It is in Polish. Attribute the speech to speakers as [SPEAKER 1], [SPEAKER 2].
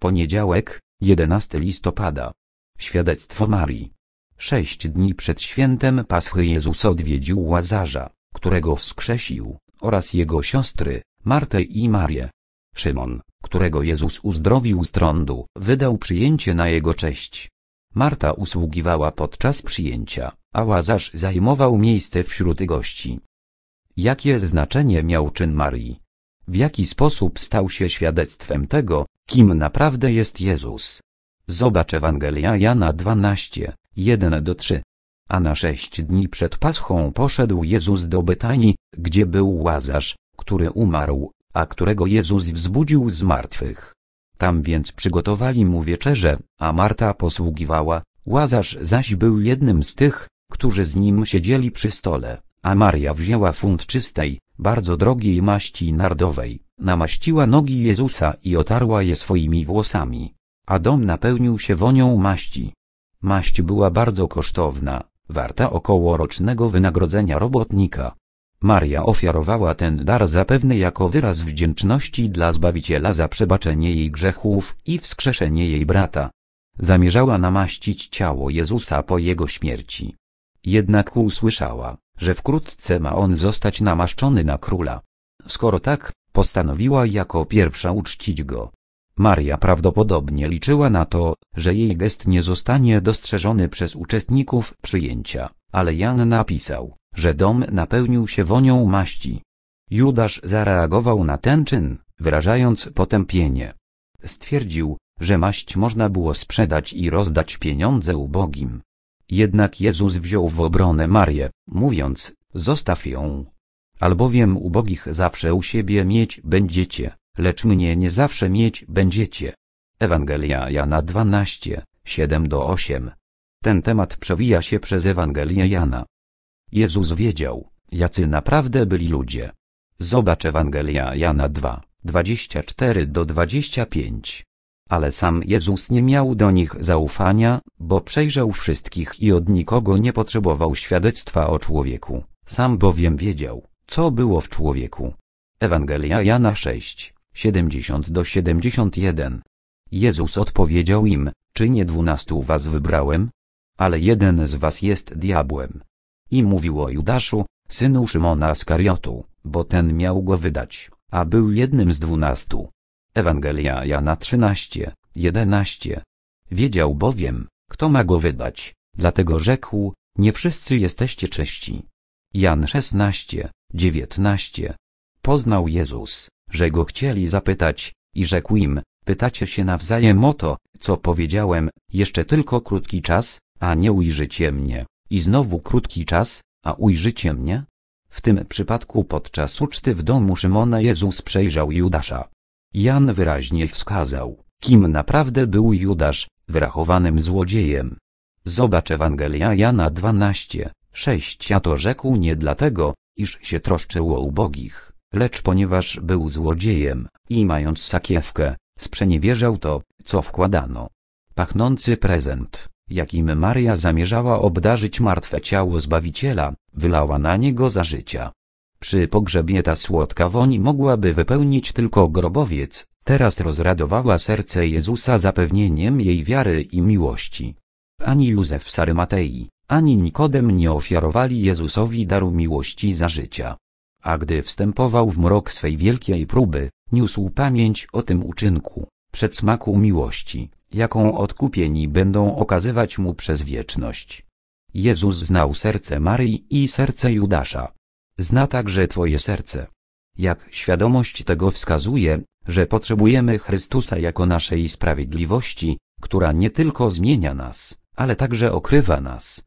[SPEAKER 1] Poniedziałek, 11 listopada. Świadectwo Marii. 6 dni przed świętem Paschy Jezus odwiedził Łazarza, którego wskrzesił, oraz jego siostry, Martę i Marię. Szymon, którego Jezus uzdrowił z trądu, wydał przyjęcie na jego cześć. Marta usługiwała podczas przyjęcia, a Łazarz zajmował miejsce wśród gości. Jakie znaczenie miał czyn Marii? W jaki sposób stał się świadectwem tego, kim naprawdę jest Jezus? Zobacz Ewangelia Jana 12, 1-3. A na 6 dni przed Paschą poszedł Jezus do Betanii, gdzie był Łazarz, który umarł, a którego Jezus wzbudził z martwych. Tam więc przygotowali mu wieczerzę, a Marta posługiwała, Łazarz zaś był jednym z tych, którzy z nim siedzieli przy stole, a Maria wzięła funt czystej, bardzo drogiej maści nardowej, namaściła nogi Jezusa i otarła je swoimi włosami, a dom napełnił się wonią maści. Maść była bardzo kosztowna, warta około rocznego wynagrodzenia robotnika. Maria ofiarowała ten dar zapewne jako wyraz wdzięczności dla Zbawiciela za przebaczenie jej grzechów i wskrzeszenie jej brata. Zamierzała namaścić ciało Jezusa po jego śmierci. Jednak usłyszała, że wkrótce ma on zostać namaszczony na króla. Skoro tak, postanowiła jako pierwsza uczcić go. Maria prawdopodobnie liczyła na to, że jej gest nie zostanie dostrzeżony przez uczestników przyjęcia, ale Jan napisał, że dom napełnił się wonią maści. Judasz zareagował na ten czyn, wyrażając potępienie. Stwierdził, że maść można było sprzedać i rozdać pieniądze ubogim. Jednak Jezus wziął w obronę Marię, mówiąc, zostaw ją. Albowiem ubogich zawsze u siebie mieć będziecie, lecz mnie nie zawsze mieć będziecie. Ewangelia Jana 12, 7-8. Ten temat przewija się przez Ewangelię Jana. Jezus wiedział, jacy naprawdę byli ludzie. Zobacz Ewangelia Jana 2, 24-25. Ale sam Jezus nie miał do nich zaufania, bo przejrzał wszystkich i od nikogo nie potrzebował świadectwa o człowieku, sam bowiem wiedział, co było w człowieku. Ewangelia Jana 6, 70-71. Jezus odpowiedział im, czy nie 12 was wybrałem? Ale jeden z was jest diabłem. I mówił o Judaszu, synu Szymona Askariotu, bo ten miał go wydać, a był jednym z 12. Ewangelia Jana 13, 11. Wiedział bowiem, kto ma go wydać, dlatego rzekł, nie wszyscy jesteście czyści. Jan 16, 19. Poznał Jezus, że go chcieli zapytać, i rzekł im, pytacie się nawzajem o to, co powiedziałem, jeszcze tylko krótki czas, a nie ujrzycie mnie, i znowu krótki czas, a ujrzycie mnie? W tym przypadku podczas uczty w domu Szymona Jezus przejrzał Judasza. Jan wyraźnie wskazał, kim naprawdę był Judasz, wyrachowanym złodziejem. Zobacz Ewangelia Jana 12, 6. A to rzekł nie dlatego, iż się troszczył o ubogich, lecz ponieważ był złodziejem i mając sakiewkę, sprzeniewierzał to, co wkładano. Pachnący prezent, jakim Maria zamierzała obdarzyć martwe ciało Zbawiciela, wylała na niego za życia. Przy pogrzebie ta słodka woń mogłaby wypełnić tylko grobowiec, teraz rozradowała serce Jezusa zapewnieniem jej wiary i miłości. Ani Józef z Arymatei, ani Nikodem nie ofiarowali Jezusowi daru miłości za życia. A gdy wstępował w mrok swej wielkiej próby, niósł pamięć o tym uczynku, przedsmaku miłości, jaką odkupieni będą okazywać mu przez wieczność. Jezus znał serce Marii i serce Judasza. Zna także twoje serce. Jak świadomość tego wskazuje, że potrzebujemy Chrystusa jako naszej sprawiedliwości, która nie tylko zmienia nas, ale także okrywa nas.